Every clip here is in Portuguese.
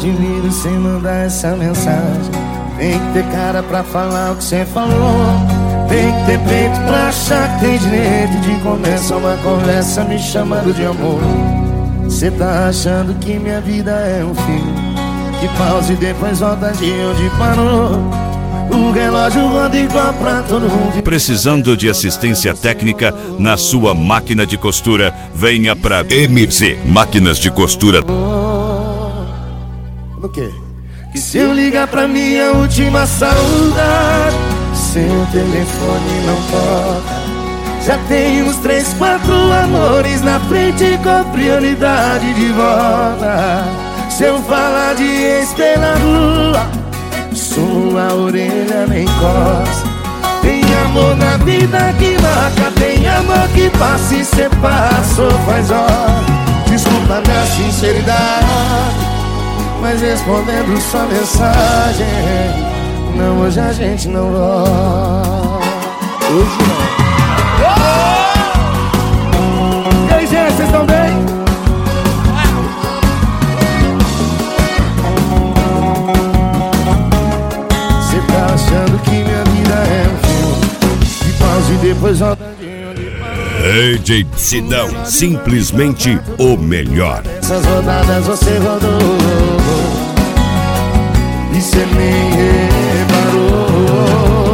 admiro sem mandar essa mensagem. Tem que ter cara pra falar o que cê falou. Tem que ter peito pra achar que tem direito de começar uma conversa me chamando de amor. Cê tá achando que minha vida é um filme que pausa e depois volta de onde parou. O relógio roda igual pra todo mundo. Precisando de assistência técnica na sua máquina de costura? Venha pra MC Máquinas de Costura. O quê? Que se eu ligar pra minha última saudade, seu telefone não toca. Já tem uns 3, 4 amores na frente com prioridade de volta. Se eu falar de ex pela rua, sua orelha nem coça. Tem amor na vida que marca, tem amor que passa e cê passou faz hora. Desculpa minha sinceridade, mas respondendo sua mensagem, não, hoje a gente não volta. Hoje não. E aí, gente, vocês estão bem? Cê tá achando que minha vida é um filme que pausa e depois volta de onde parou. DJ Sidão, simplesmente o melhor. Essas rodadas você rodou e cê nem reparou.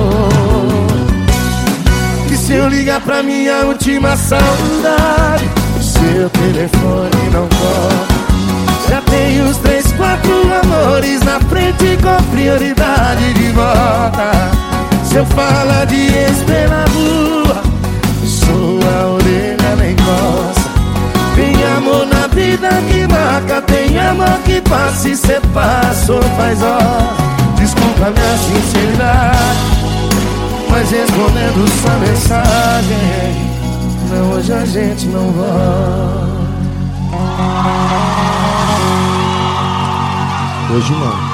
Que se eu ligar pra minha última saudade, seu telefone não toca. Já tem uns 3, 4 amores na frente com prioridade de volta. Se eu falar de ex pela rua, sua orelha nem coça. Tem amor na vida que marca, tem amor que passa e cê passou faz hora. Desculpa minha sinceridade, mas respondendo sua mensagem, não, hoje a gente não volta. Hoje não.